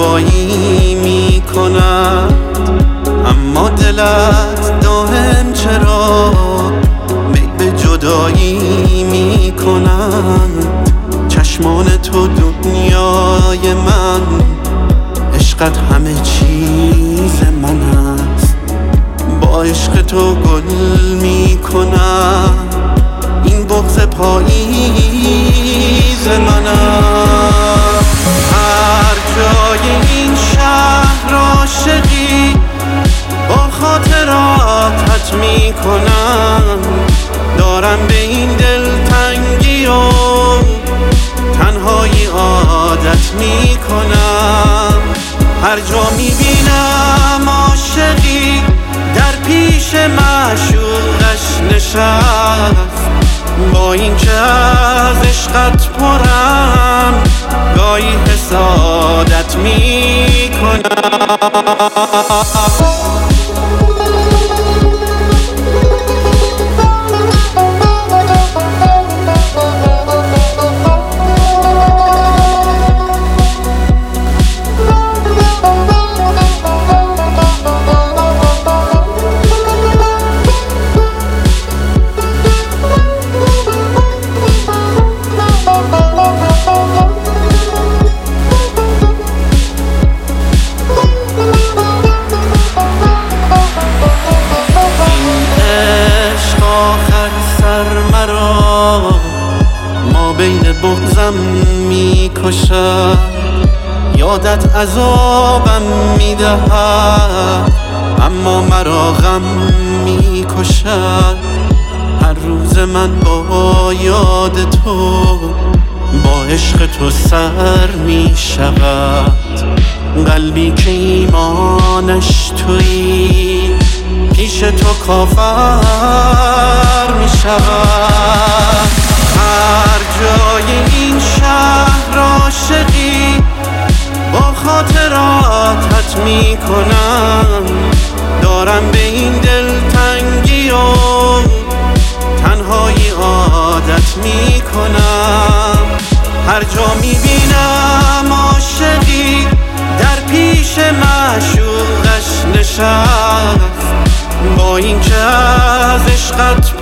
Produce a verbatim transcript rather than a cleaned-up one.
رهایی میکنم، اما دلت دائم چرا میل به جدایی میکنم. چشمان تو دنیای من، عشقت همه چیز من است. با عشق تو گل میکنم، این بغض پاییز من است. هر جای این شهر عاشقی با خاطراتت میکنم. دارم به این دلتنگی و تنهایی عادت میکنم. هر جا میبینم عاشقی در پیش معشوقش نشست. با این که از عشقت پرم، گاهی حسادت میکنم. ما بین بغضم میکشد، یادت عذابم میدهد، اما مرا غم میکشد. هر روز من با یاد تو، با عشق تو سر میشود. قلبی که ایمانش تویی، پیش تو کافر میشود. هر جای این شهر عاشقی با خاطراتت میکنم. دارم به این دلتنگی و تنهایی عادت میکنم. هر جا میبینم عاشقی در پیش معشوقش نشست. با این که از عشقت